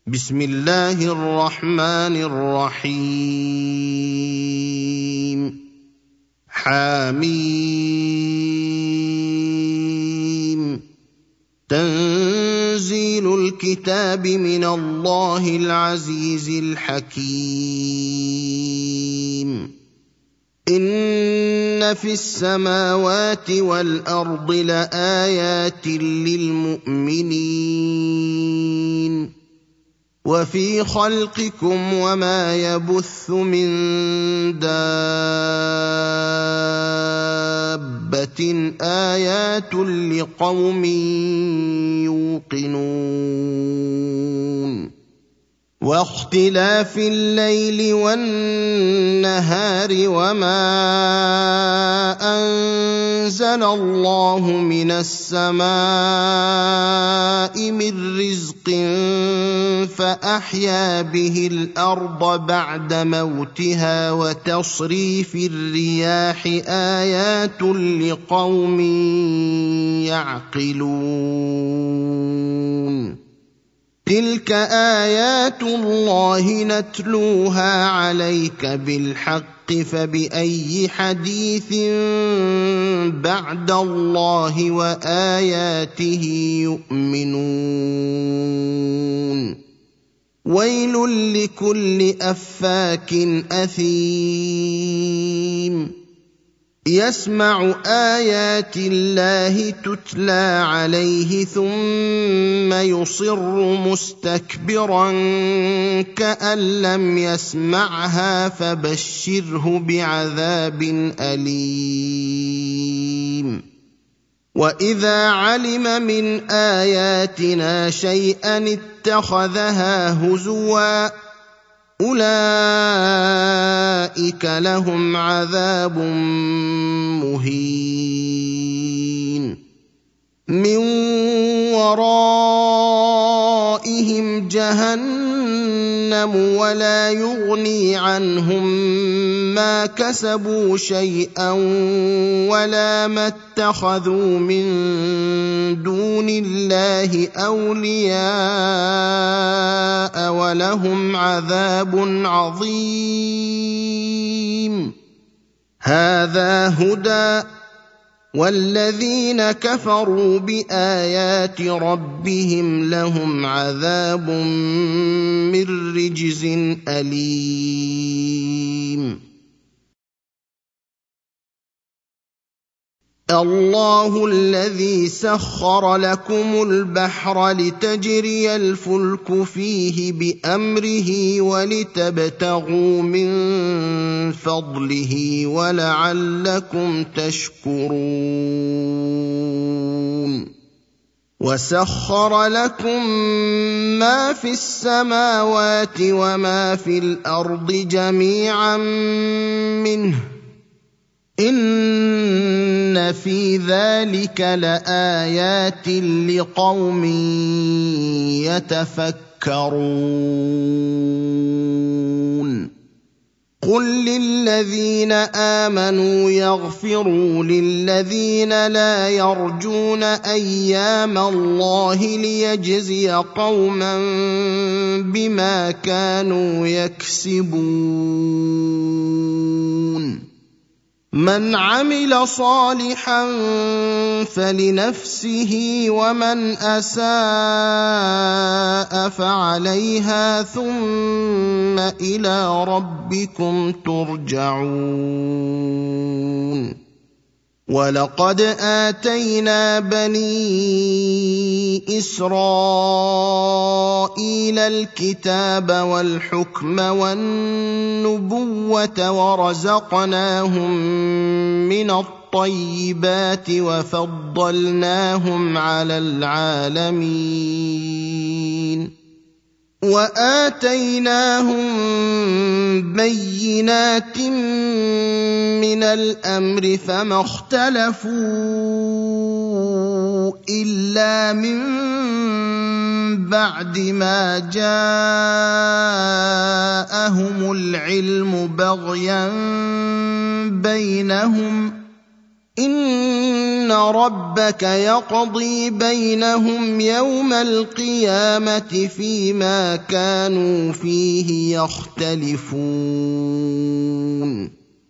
بسم الله الرحمن الرحيم حميم تنزيل الكتاب من الله العزيز الحكيم إن في السماوات والأرض لآيات للمؤمنين وفي خلقكم وما يبث من دابة آيات لقوم يوقنون واختلاف الليل والنهار وما أنزل الله من السماء من رزق فأحيا به الأرض بعد موتها وتصريف الرياح آيات لقوم يعقلون تلك آيات الله نتلوها عليك بالحق فبأي حديث بعد الله وآياته يؤمنون ويل لكل أفاك أثيم يسمع آيات الله تتلى عليه ثم يصر مستكبرا كأن لم يسمعها فبشره بعذاب أليم وإذا علم من آياتنا شيئا اتخذها هزوا أولئك لهم عذاب مهين من ورائهم جهنم ولا يغني عنهم ما كسبوا شيئا ولا ما اتخذوا من دون الله أولياء ولهم عذاب عظيم هذا هدى والذين كفروا بآيات ربهم لهم عذاب من رجز أليم الله الذي سخر لكم البحر لتجري الفلك فيه بأمره ولتبتغوا من فضله ولعلكم تشكرون وسخر لكم ما في السماوات وما في الأرض جميعا منه إن في ذلك لآيات لقوم يتفكرون قل للذين آمنوا يغفروا للذين لا يرجون أيام الله ليجزي قوما بما كانوا يكسبون من عمل صالحا فلنفسه ومن أساء فعليها ثم إلى ربكم ترجعون ولقد آتينا بني إسرائيل الكتاب والحكم والنبوة ورزقناهم من الطيبات وفضلناهم على العالمين وآتيناهم بينات من الأمر فما اختلفوا إلا من بعد ما جاءهم العلم بغيا بينهم إن ربك يقضي بينهم يوم القيامة فيما كانوا فيه يختلفون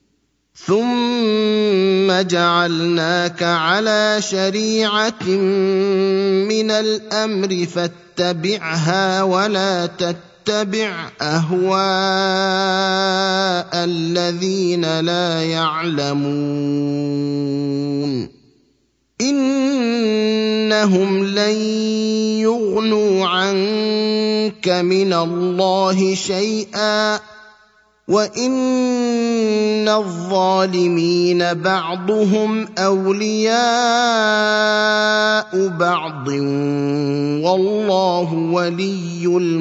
ثم جعلناك على شريعة من الأمر فاتبعها ولا تتبع أهواء الذين لا يعلمون إنهم لن يغنوا عنك من الله شيئا وإن الظالمين بعضهم أولياء بعض والله ولي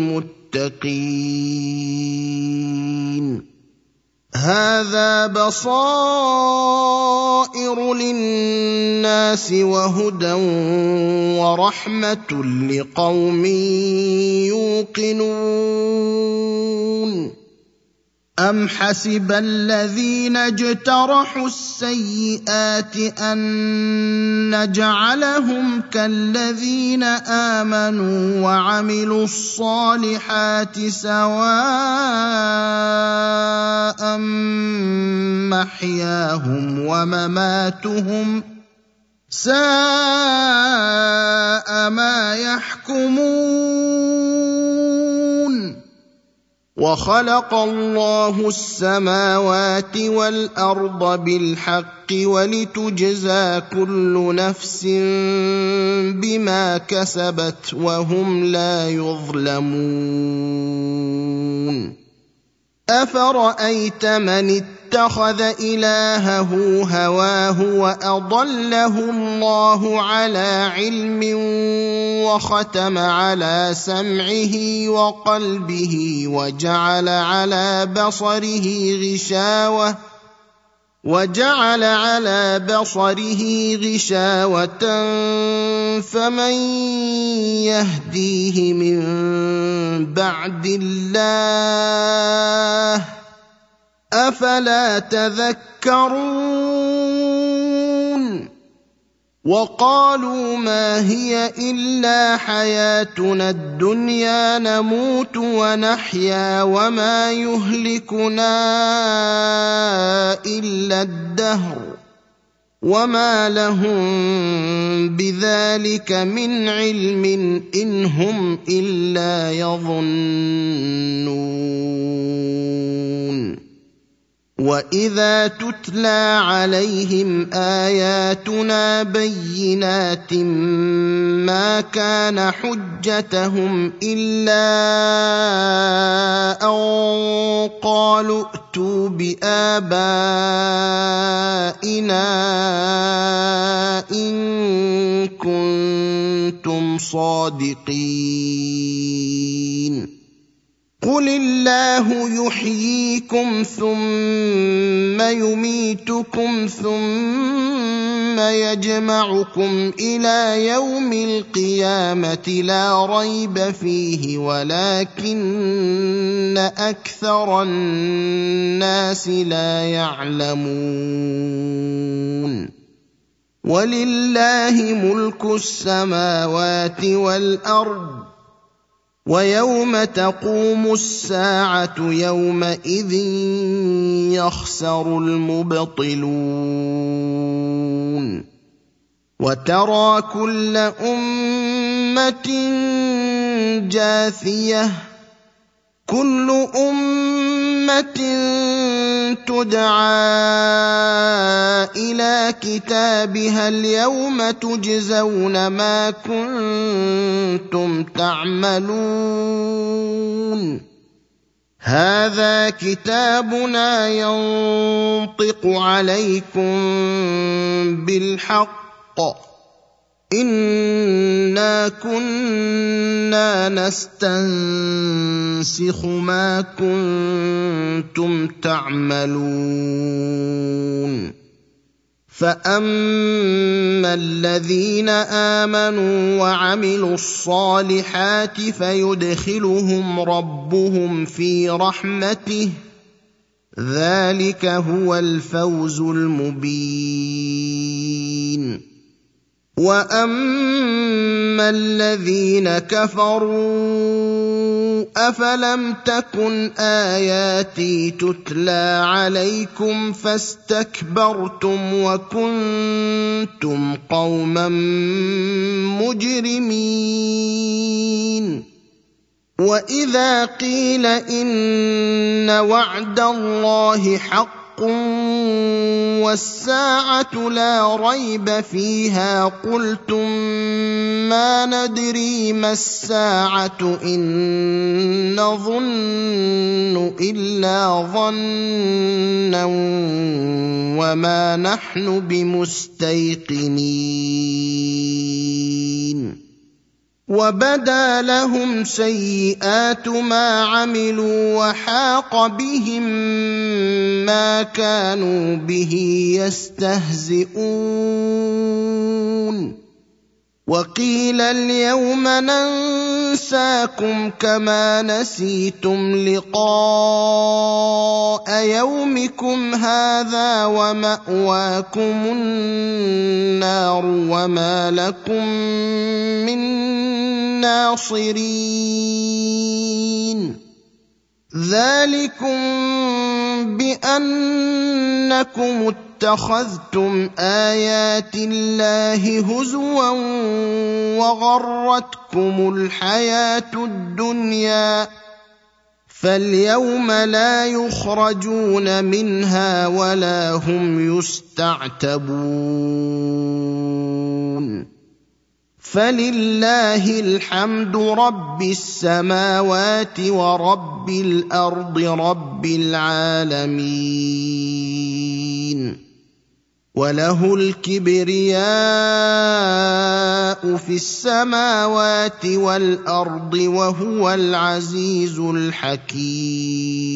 المتقين هذا بصائر للناس وهدى ورحمة لقوم يوقنون أم حسب الذين اجترحوا السيئات أن نجعلهم كالذين آمنوا وعملوا الصالحات سواء محياهم ومماتهم ساء ما يحكمون وخلق الله السماوات والأرض بالحق ولتجزى كل نفس بما كسبت وهم لا يظلمون أفرأيت من اتخذ إلهه هواه وأضله الله على علم وختم على سمعه وقلبه وجعل على بصره غشاوة فمن يهديه من بعد الله أفلا تذكرون وقالوا ما هي إلا حياتنا الدنيا نموت ونحيا وما يهلكنا إلا الدهر وما لهم بذلك من علم إن هم إلا يظنون وإذا تتلى عليهم آياتنا بينات ما كان حجتهم إلا أن قالوا ائتوا بآبائنا إن كنتم صادقين قل الله يحييكم ثم يميتكم ثم يجمعكم إلى يوم القيامة لا ريب فيه ولكن أكثر الناس لا يعلمون ولله ملك السماوات والأرض ويوم تقوم الساعة يومئذ يخسر المبطلون وترى كل أمة جاثية كل أمة تدعى إلى كتابها اليوم تجزون ما كنتم تعملون هذا كتابنا ينطق عليكم بالحق إنا كنا نستنسخ ما كنتم تعملون فأما الذين آمنوا وعملوا الصالحات فيدخلهم ربهم في رحمته ذلك هو الفوز المبين. واما الذين كفروا افلم تكن اياتي تتلى عليكم فاستكبرتم وكنتم قوما مجرمين. واذا قيل ان وعد الله حق والساعه لا ريب فيها قلتم ما ندري ما الساعه ان نظن الا ظنا وما نحن بمستيقنين. وبدا لهم سيئات ما عملوا وحاق بهم ما كانوا به يستهزئون. وقيل اليوم ننساكم كما نسيتم لقاء يومكم هذا ومأواكم النار وما لكم من ناصرين. ذلكم بأنكم اتخذتم آيات الله هزوا وغرتكم الحياة الدنيا فاليوم لا يخرجون منها ولا هم يستعتبون. فلله الحمد رب السماوات ورب الأرض رب العالمين. وله الكبرياء في السماوات والأرض وهو العزيز الحكيم.